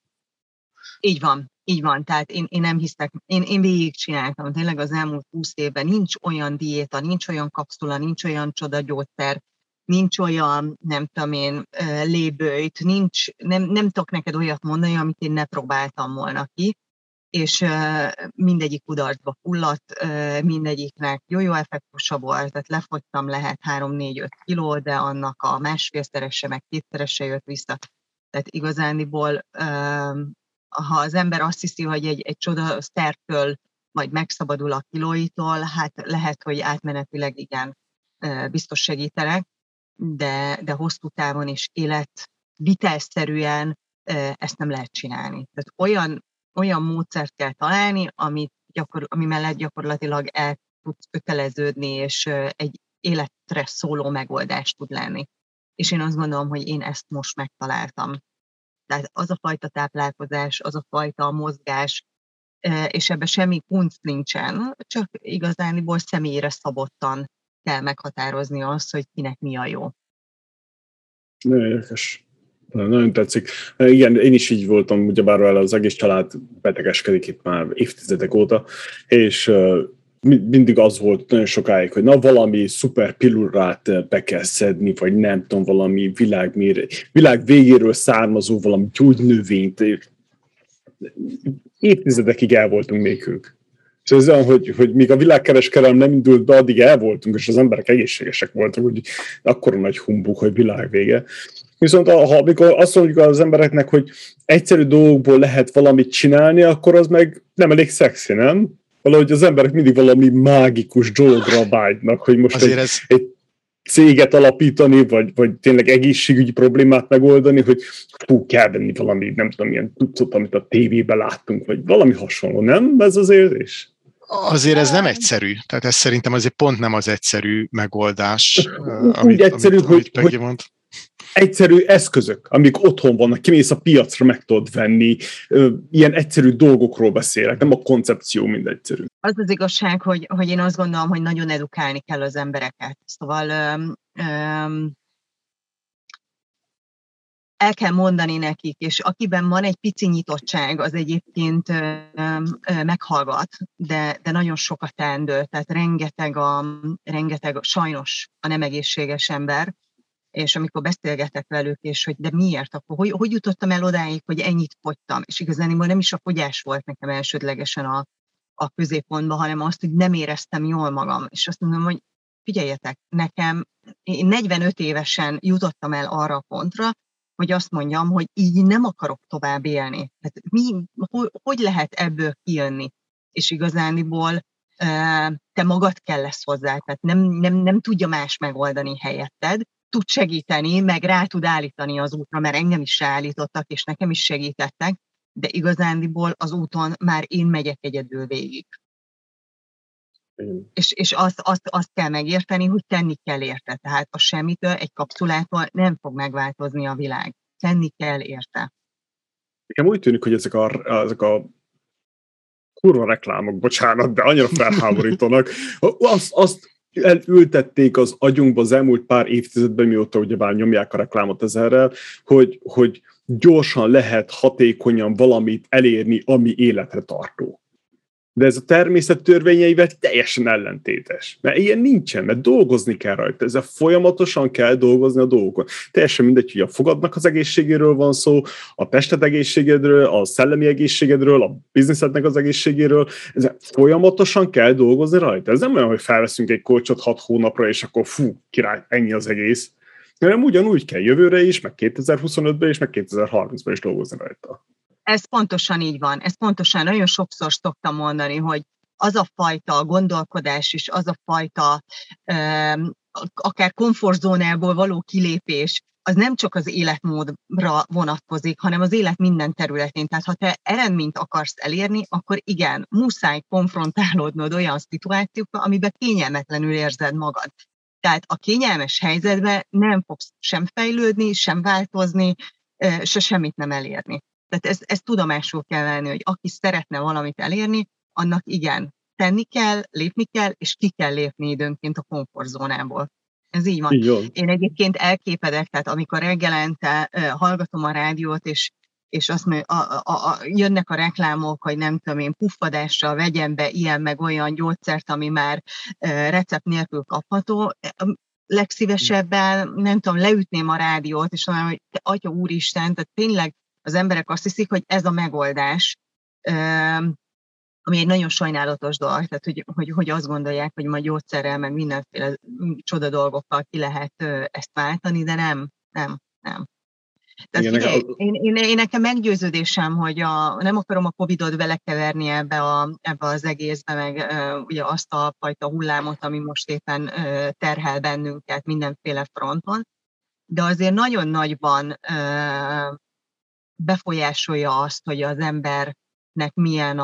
C: Így van. Tehát én nem hiszek, én végigcsináltam. Tényleg az elmúlt 20 évben nincs olyan diéta, nincs olyan kapszula, nincs olyan csodagyógyszer, nincs olyan, nem tudom én, lébőjt, nem tudok neked olyat mondani, amit én ne próbáltam volna ki, és mindegyik kudarcba fulladt, mindegyiknek jó effektusa volt, tehát lefogytam lehet 3-4-5 kiló, de annak a másfélszerese, meg kétszerese jött vissza. Tehát igazániból, ha az ember azt hiszi, hogy egy csoda szertől majd megszabadul a kilóitól, hát lehet, hogy átmenetileg igen, biztos segítenek, de hosszú távon és életvitelszerűen ezt nem lehet csinálni. Tehát olyan módszert kell találni, ami mellett gyakorlatilag el tudsz köteleződni, és egy életre szóló megoldás tud lenni. És én azt gondolom, hogy én ezt most megtaláltam. Tehát az a fajta táplálkozás, az a fajta mozgás, és ebben semmi kunst nincsen, csak igazániból személyre szabottan kell meghatározni azt, hogy kinek mi a jó.
D: Nagyon érdekes. Nagyon tetszik. Igen, én is így voltam, ugyebár az egész család betegeskedik itt már évtizedek óta, és mindig az volt nagyon sokáig, hogy valami szuper pillurát be kell szedni, vagy nem tudom, valami világ végéről származó valami gyógynövényt. Évtizedekig el voltunk még ők. És ez olyan, hogy míg a világkereskedelem nem indult be, addig el voltunk, és az emberek egészségesek voltak, hogy akkora nagy humbug, hogy világ vége. Viszont amikor azt mondjuk az embereknek, hogy egyszerű dolgokból lehet valamit csinálni, akkor az meg nem elég szexi, nem? Valahogy az emberek mindig valami mágikus dologra vágynak, hogy most egy céget alapítani, vagy tényleg egészségügyi problémát megoldani, hogy kell venni valami, nem tudom, ilyen tucot, amit a tévében láttunk, vagy valami hasonló, nem? Ez az érzés?
B: Azért ez nem egyszerű. Tehát ez szerintem azért pont nem az egyszerű megoldás.
D: Úgy egyszerű, hogy egyszerű eszközök, amik otthon vannak, kimész a piacra, meg tudod venni, ilyen egyszerű dolgokról beszélek, nem a koncepció mind egyszerű.
C: Az az igazság, hogy én azt gondolom, hogy nagyon edukálni kell az embereket. Szóval el kell mondani nekik, és akiben van egy pici nyitottság, az egyébként meghallgat, de nagyon sokat teendő, tehát rengeteg sajnos a nem egészséges ember, és amikor beszélgetek velük, és hogy de miért, akkor hogy jutottam el odáig, hogy ennyit fogytam, és igazániból nem is a fogyás volt nekem elsődlegesen a középpontban, hanem azt, hogy nem éreztem jól magam, és azt mondom, hogy figyeljetek, én 45 évesen jutottam el arra a pontra, hogy azt mondjam, hogy így nem akarok tovább élni. Hát hogy lehet ebből kijönni? És igazániból te magad kell lesz hozzá, tehát nem tudja más megoldani helyetted, tud segíteni, meg rá tud állítani az útra, mert engem is ráállítottak, és nekem is segítettek, de igazándiból az úton már én megyek egyedül végig. És azt kell megérteni, hogy tenni kell érte. Tehát a semmitől, egy kapszulától nem fog megváltozni a világ. Tenni kell érte.
D: Nekem úgy tűnik, hogy ezek a kurva reklámok, bocsánat, de annyira felháborítanak. Azt elültették az agyunkba az elmúlt pár évtizedben, mióta ugyebár nyomják a reklámot ezerrel, hogy gyorsan lehet hatékonyan valamit elérni, ami életre tartó. De ez a természet törvényeivel teljesen ellentétes. Mert ilyen nincsen, mert dolgozni kell rajta. Ezzel folyamatosan kell dolgozni a dolgokon. Teljesen mindegy, hogy a fogadnak az egészségéről van szó, a tested egészségedről, a szellemi egészségedről, a bizniszednek az egészségéről. Ezzel folyamatosan kell dolgozni rajta. Ez nem olyan, hogy felveszünk egy kolcsot 6 hónapra, és akkor király, ennyi az egész. Hanem ugyanúgy kell jövőre is, meg 2025-ben is, meg 2030-ban is dolgozni rajta.
C: Ez pontosan így van. Ez pontosan nagyon sokszor szoktam mondani, hogy az a fajta gondolkodás és az a fajta akár komfortzónából való kilépés, az nem csak az életmódra vonatkozik, hanem az élet minden területén. Tehát ha te eredményt akarsz elérni, akkor igen, muszáj konfrontálódnod olyan szituációkkal, amiben kényelmetlenül érzed magad. Tehát a kényelmes helyzetben nem fogsz sem fejlődni, sem változni, se semmit nem elérni. Tehát ezt tudomásul kell venni, hogy aki szeretne valamit elérni, annak igen, tenni kell, lépni kell, és ki kell lépni időnként a komfortzónából. Ez így van. Én egyébként elképedek, tehát amikor reggelente hallgatom a rádiót, és azt jönnek a reklámok, hogy nem tudom én, puffadással vegyem be ilyen meg olyan gyógyszert, ami már recept nélkül kapható, legszívesebben, nem tudom, leütném a rádiót, és mondanám, hogy te atya úristen, tehát tényleg az emberek azt hiszik, hogy ez a megoldás, ami egy nagyon sajnálatos dolog, tehát hogy azt gondolják, hogy majd gyógyszerrel, meg mindenféle csoda dolgokkal ki lehet ezt váltani, de nem. Tehát figyelj, én nekem meggyőződésem, hogy nem akarom a Covid-ot belekeverni ebbe az egészbe, meg ugye azt a fajta hullámot, ami most éppen terhel bennünket mindenféle fronton, de azért nagyon nagyban befolyásolja azt, hogy az embernek milyen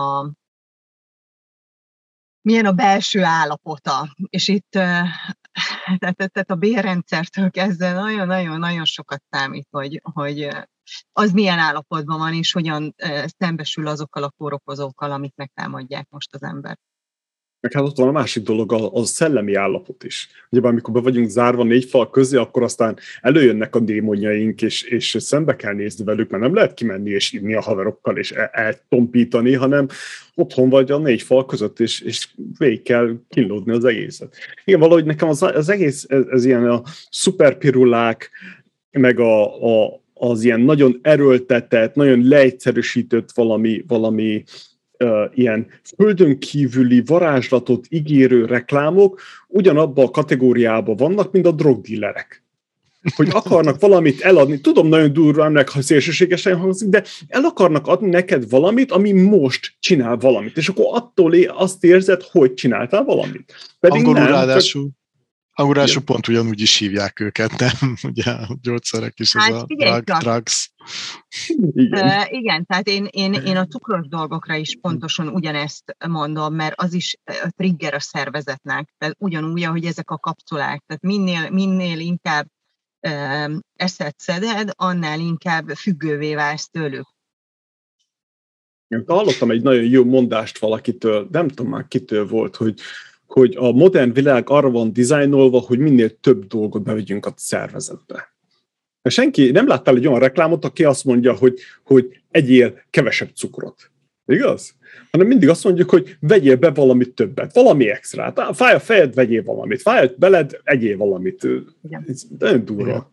C: a belső állapota. És itt tehát a bérrendszertől kezdve nagyon-nagyon sokat számít, hogy az milyen állapotban van, és hogyan szembesül azokkal a kórokozókkal, amik megtámadják most az ember.
D: Meg hát ott van a másik dolog, a szellemi állapot is. Ugye amikor be vagyunk zárva 4 fal közé, akkor aztán előjönnek a démonjaink, és szembe kell nézni velük, mert nem lehet kimenni és inni a haverokkal, és eltompítani, hanem otthon vagy a 4 fal között, és végig kell kínlódni az egészet. Igen, valahogy nekem az egész, ez ilyen a szuperpirulák, meg az ilyen nagyon erőltetett, nagyon leegyszerűsített valami ilyen földön kívüli varázslatot ígérő reklámok ugyanabban a kategóriában vannak, mint a drogdílerek. Hogy akarnak valamit eladni, tudom, nagyon durván, meg szélsőségesen hangzik, de el akarnak adni neked valamit, ami most csinál valamit, és akkor attól azt érzed, hogy csináltál valamit. Pedig
B: angolul ráadásul. Angolul pont ugyanúgy is hívják őket, nem? Ugye a gyógyszerek is, ez a drugs.
C: Igen, tehát én a cukros dolgokra is pontosan ugyanezt mondom, mert az is trigger a szervezetnek. Tehát ugyanúgy, ahogy ezek a kapszulák. Tehát minél inkább eszed szeded, annál inkább függővé válsz tőlük.
D: Hallottam egy nagyon jó mondást valakitől, nem tudom már kitől volt, hogy a modern világ arra van dizájnolva, hogy minél több dolgot bevegyünk a szervezetbe. Senki nem láttál egy olyan reklámot, aki azt mondja, hogy egyél kevesebb cukrot. Igaz? Hanem mindig azt mondjuk, hogy vegyél be valamit többet, valami extrát. Fáj a fejed, vegyél valamit. Fáj a beled, egyél valamit. Ez nagyon durva.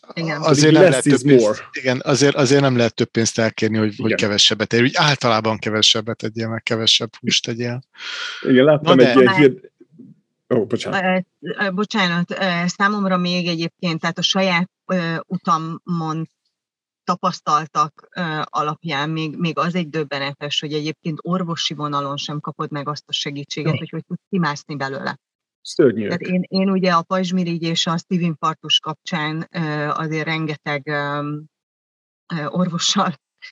C: Igen.
B: Azért nem lehet több pénzt, igen, azért nem lehet több pénzt elkérni, hogy kevesebbet ér. Úgy általában kevesebbet tegyél, meg kevesebb húst tegyél.
D: Igen, láttam egy ilyen
C: bocsánat, számomra még egyébként, tehát a saját utamon tapasztaltak alapján még az egy döbbenetes, hogy egyébként orvosi vonalon sem kapod meg azt a segítséget, hogy tudsz kimászni belőle.
D: Szörnyűek.
C: Tehát én ugye a pajzsmirigy és a szívinfarktus kapcsán azért rengeteg orvossal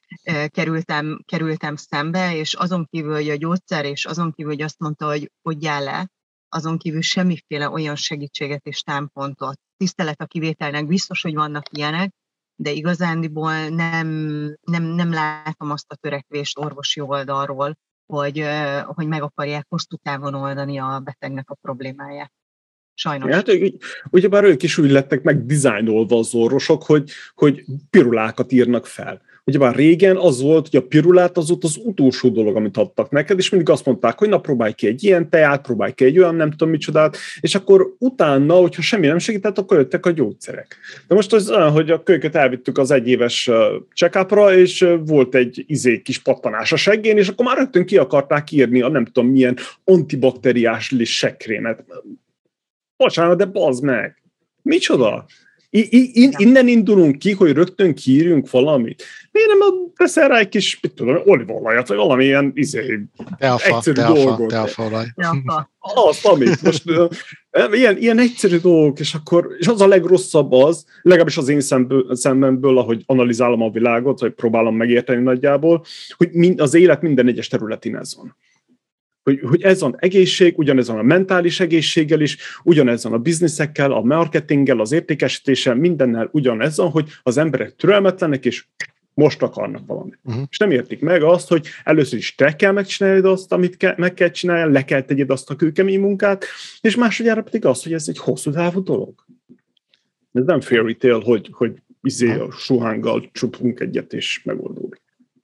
C: kerültem szembe, és azon kívül, hogy a gyógyszer, és azon kívül, hogy azt mondta, hogy fogyjál le, azon kívül semmiféle olyan segítséget és támpontot. Tisztelet a kivételnek, biztos, hogy vannak ilyenek, de igazándiból nem látom azt a törekvést orvosi oldalról, hogy meg akarják hosszú távon oldani a betegnek a problémáját. Sajnos.
D: Hát ugyebár ők is úgy lettek meg dizájnolva az orvosok, hogy pirulákat írnak fel. Ugyebár régen az volt, hogy a pirulát az ott az utolsó dolog, amit adtak neked, és mindig azt mondták, hogy na próbálj ki egy ilyen teát, próbálj ki egy olyan nem tudom micsodát, és akkor utána, hogyha semmi nem segített, akkor jöttek a gyógyszerek. De most az olyan, hogy a kölyköt elvittük az egyéves check-upra, és volt egy kis pattanás a seggén, és akkor már rögtön ki akarták írni a nem tudom milyen antibakteriás seggkrémet. Bocsánat, de bazd meg! Micsoda? Innen indulunk ki, hogy rögtön kiírjunk valamit. Miért nem teszel rá egy kis, olívaolajat, vagy valamilyen egyszerű dolgot.
B: Teafaolaj.
D: Azt, amit most ilyen egyszerű dolgok, és az a legrosszabb az, legalábbis az én szemből, ahogy analizálom a világot, vagy próbálom megérteni nagyjából, hogy az élet minden egyes területén ez van. Hogy ez van egészség, ugyanez van a mentális egészséggel is, ugyanez van a bizniszekkel, a marketinggel, az értékesítéssel, mindennel ugyanez van, hogy az emberek türelmetlenek, és most akarnak valamit. És nem értik meg azt, hogy először is te kell megcsinálni azt, amit meg kell csinálni, le kell tegyed azt a kőkemény munkát, és másodjára pedig az, hogy ez egy hosszú távú dolog. Ez nem fairy tale, hogy a suhánggal csupunk egyet, és megoldódik.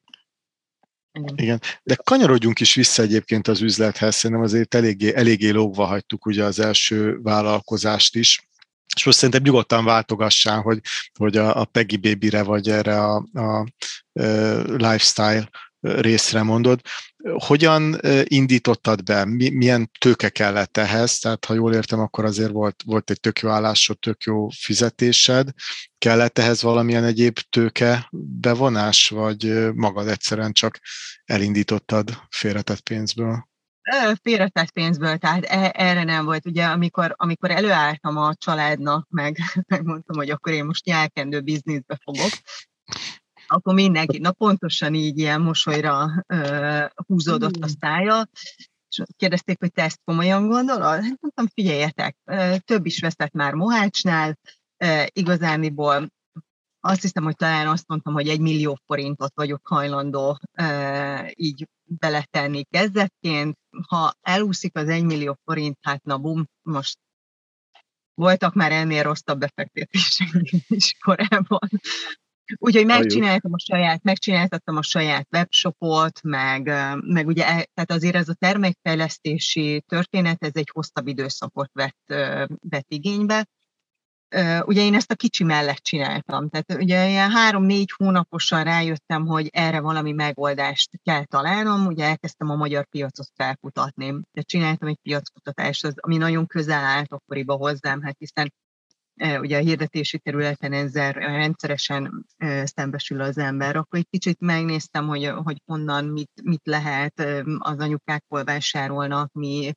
B: Igen, de kanyarodjunk is vissza egyébként az üzlethez, szerintem azért eléggé lógva hagytuk ugye az első vállalkozást is, és most szerintem nyugodtan váltogassál, hogy a Peggy Baby-re vagy erre a lifestyle részre mondod. Hogyan indítottad be? Milyen tőke kellett ehhez? Tehát ha jól értem, akkor azért volt egy tök jó állásod, tök jó fizetésed. Kellett ehhez valamilyen egyéb tőke bevonás, vagy magad egyszerűen csak elindítottad félretett pénzből?
C: Félretett pénzből, tehát erre nem volt. Ugye amikor előálltam a családnak, megmondtam, hogy akkor én most nyálkendő bizniszbe fogok, akkor mindenki, pontosan így ilyen mosolyra húzódott a szája, és kérdezték, hogy te ezt komolyan gondolod? Hát mondtam, figyeljetek, több is veszett már Mohácsnál, igazániból azt hiszem, hogy talán azt mondtam, hogy 1 millió forintot vagyok hajlandó így beletenni kezdetként. Ha elúszik az 1 millió forint, hát na bum, most voltak már ennél rosszabb befektetések is korábban. Úgyhogy megcsináltattam a saját webshopot, meg ugye, tehát azért ez a termékfejlesztési történet, ez egy hosszabb időszakot vett igénybe. Ugye én ezt a kicsi mellett csináltam, tehát ugye ilyen 3-4 hónaposan rájöttem, hogy erre valami megoldást kell találnom, ugye elkezdtem a magyar piacot felkutatni, de csináltam egy piackutatást, ami nagyon közel állt akkoriban hozzám, hát hiszen ugye a hirdetési területen ezzel rendszeresen szembesül az ember, akkor egy kicsit megnéztem, hogy honnan mit lehet, az anyukák hol vásárolnak,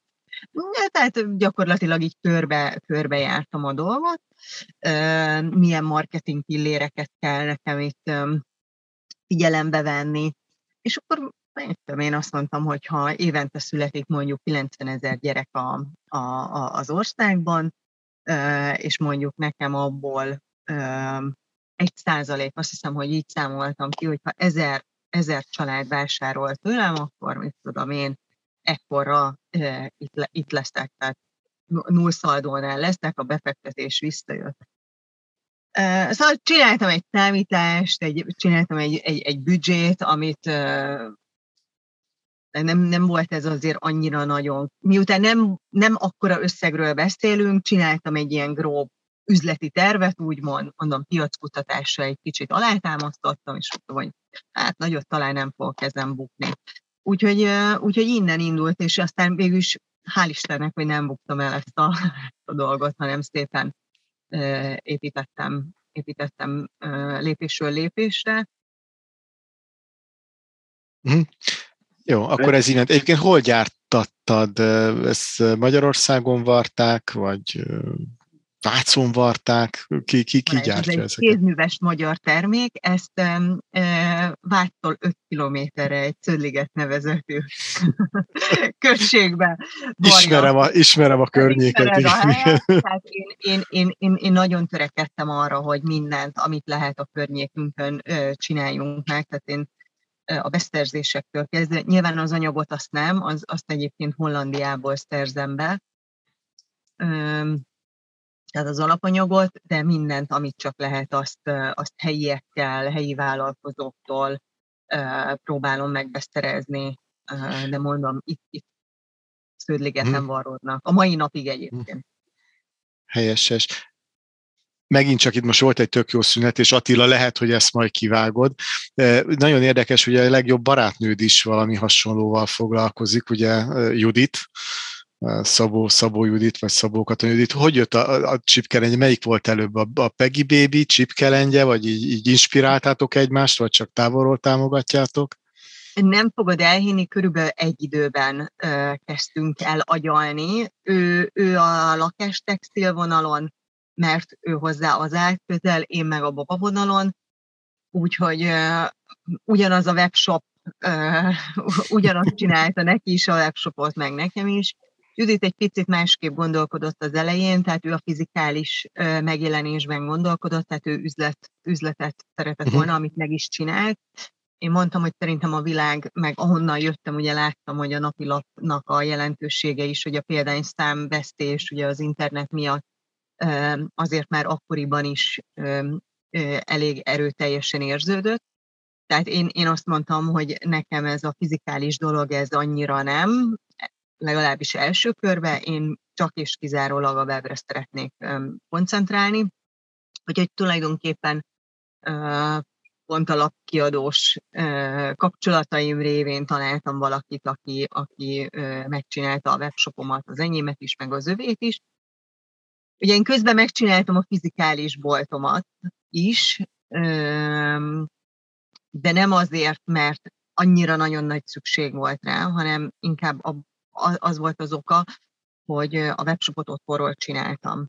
C: tehát gyakorlatilag így körbe jártam a dolgot, milyen marketing pilléreket kell nekem itt figyelembe venni, és akkor én azt mondtam, hogy ha évente születik mondjuk 90 000 gyerek az országban, és mondjuk nekem abból 1%, azt hiszem, hogy így számoltam ki, hogyha 1000 család vásárol tőlem, akkor mit tudom én, ekkorra itt leszek, tehát nullszaldónál lesznek, a befektetés visszajött. Szóval csináltam egy számítást, csináltam egy büdzsét, amit nem volt ez azért annyira nagyon. Miután nem akkora összegről beszélünk, csináltam egy ilyen grób üzleti tervet, úgymond, mondom, piackutatásra egy kicsit alátámasztottam, és mondtam, hogy hát nagyot talán nem fogok ezen bukni. Úgyhogy innen indult, és aztán végül is hál' Istennek, hogy nem buktam el ezt a dolgot, hanem szépen építettem lépésről lépésre.
B: Jó, akkor ez innen. Egyébként hol gyártattad? Ezt Magyarországon varták, vagy Vácon varták? Ki gyártja
C: ez egy
B: ezeket?
C: kézműves magyar termék, ezt Váctól 5 kilométerre egy Cödliget nevezetű községbe varja.
B: Ismerem a környéket.
C: Tehát én nagyon törekedtem arra, hogy mindent, amit lehet a környékünkön csináljunk meg, tehát én a beszerzésektől kezdve, nyilván az anyagot azt nem, azt egyébként Hollandiából szerzem be, tehát az alapanyagot, de mindent, amit csak lehet, azt helyiekkel, helyi vállalkozóktól próbálom megbeszerezni, de mondom, itt Sződligeten varródnak. A mai napig egyébként.
B: Helyes. Megint csak itt most volt egy tök jó szünet, és Attila, lehet, hogy ezt majd kivágod. Nagyon érdekes, hogy a legjobb barátnőd is valami hasonlóval foglalkozik, ugye Judit, Szabó Judit, vagy Szabó Katon Judit. Hogy jött a csipkelengye? Melyik volt előbb? A Peggy Baby csipkelengye, vagy így inspiráltátok egymást, vagy csak távolról támogatjátok?
C: Nem fogod elhinni, körülbelül egy időben kezdtünk el agyalni. Ő a lakástextil vonalon, mert ő hozzá az állt közel, én meg a baba vonalon, úgyhogy ugyanaz a webshop, ugyanazt csinálta neki is a webshopot, meg nekem is. Judit egy picit másképp gondolkodott az elején, tehát ő a fizikális megjelenésben gondolkodott, tehát ő üzletet szeretett volna, amit meg is csinált. Én mondtam, hogy szerintem a világ, meg ahonnan jöttem, ugye láttam, hogy a napilapnak a jelentősége is, hogy a példányszámvesztés ugye az internet miatt azért már akkoriban is elég erőteljesen érződött. Tehát én azt mondtam, hogy nekem ez a fizikális dolog, ez annyira nem, legalábbis első körben, én csak és kizárólag a webre szeretnék koncentrálni. Úgyhogy tulajdonképpen pont a lapkiadós kapcsolataim révén találtam valakit, aki megcsinálta a webshopomat, az enyémet is, meg az övét is. Ugye én közben megcsináltam a fizikális boltomat is, de nem azért, mert annyira nagyon nagy szükség volt rá, hanem inkább az volt az oka, hogy a webshopot otthonról csináltam.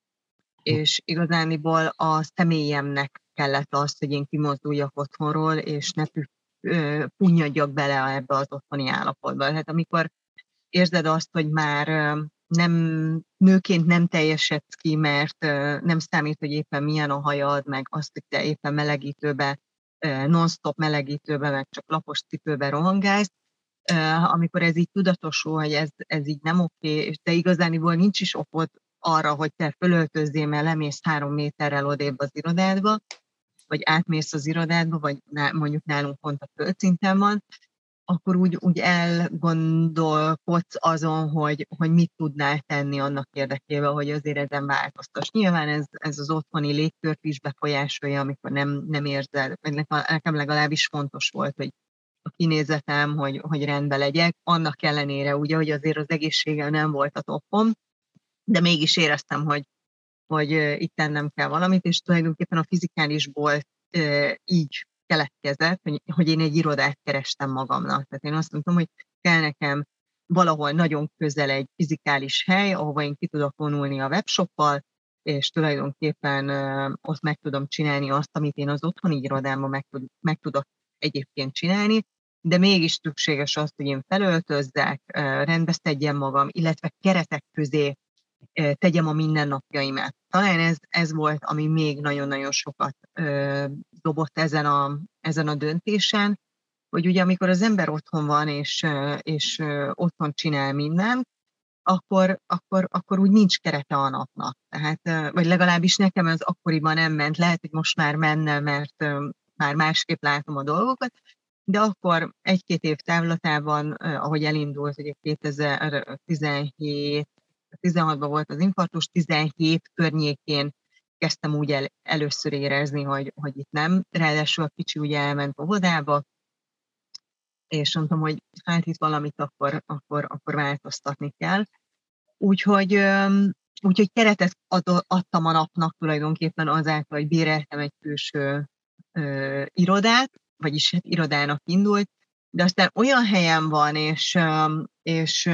C: És igazániból a személyemnek kellett az, hogy én kimozduljak otthonról, és ne punnyadjak bele ebbe az otthoni állapotba. Tehát amikor érzed azt, hogy már nőként nem teljesedsz ki, mert nem számít, hogy éppen milyen a hajad, meg azt, hogy te éppen melegítőbe, non-stop melegítőbe, meg csak lapos cipőbe rohangálsz, amikor ez így tudatosul, hogy ez így nem oké, de igazániból nincs is okod arra, hogy te fölöltözzél, mert lemész 3 méterrel odébb az irodádba, vagy átmész az irodádba, vagy mondjuk nálunk pont a földszinten van, akkor úgy elgondolkodsz azon, hogy mit tudnál tenni annak érdekében, hogy azért ezen változtass. Nyilván ez az otthoni légkört is befolyásolja, amikor nem érzed, nekem legalábbis fontos volt, hogy a kinézetem, hogy rendben legyek, annak ellenére ugye, hogy azért az egészségem nem volt a toppom, de mégis éreztem, hogy itt tennem kell valamit, és tulajdonképpen a fizikális bolt így keletkezett, hogy én egy irodát kerestem magamnak. Tehát én azt mondtam, hogy kell nekem valahol nagyon közel egy fizikális hely, ahova én ki tudok vonulni a webshoppal, és tulajdonképpen ott meg tudom csinálni azt, amit én az otthoni irodámban meg tudok egyébként csinálni, de mégis szükséges az, hogy én felöltözzek, rendbeszedjem magam, illetve keretek közé tegyem a mindennapjaimat. Talán ez volt, ami még nagyon-nagyon sokat dobott ezen a döntésen, hogy ugye amikor az ember otthon van, és otthon csinál mindent, akkor úgy nincs kerete a napnak. Tehát, vagy legalábbis nekem ez akkoriban nem ment. Lehet, hogy most már menne, mert már másképp látom a dolgokat, de akkor 1-2 év távlatában, ahogy elindult, ugye 2017 16-ban volt az infarktus, 17 környékén kezdtem úgy először érezni, hogy itt nem. Ráadásul a kicsi ugye elment óvodába, és mondtam, hogy hát itt valamit akkor változtatni kell. Úgyhogy keretet adtam a napnak tulajdonképpen azáltal, hogy béreltem egy külső irodát, vagyis hát irodának indult, de aztán olyan helyen van, és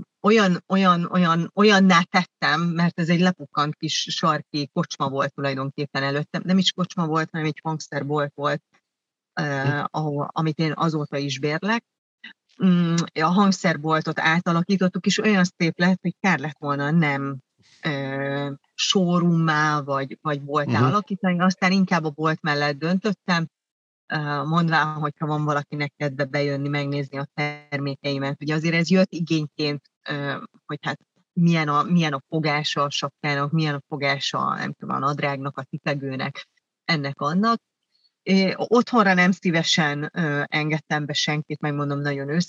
C: olyanná tettem, mert ez egy lepukkant kis sarki kocsma volt tulajdonképpen előttem. Nem is kocsma volt, hanem egy hangszerbolt volt, amit én azóta is bérlek. A hangszerboltot átalakítottuk, és olyan szép lett, hogy kár lett volna nem showroommá, vagy boltá alakítani. Aztán inkább a bolt mellett döntöttem, mondván, hogyha van valakinek kedve bejönni, megnézni a termékeimet. Ugye azért ez jött igényként, hogy hát milyen a fogása a sapkának, milyen a fogása, nem tudom, a nadrágnak, a tipegőnek, ennek-annak. Otthonra nem szívesen engedtem be senkit, megmondom nagyon őszintén,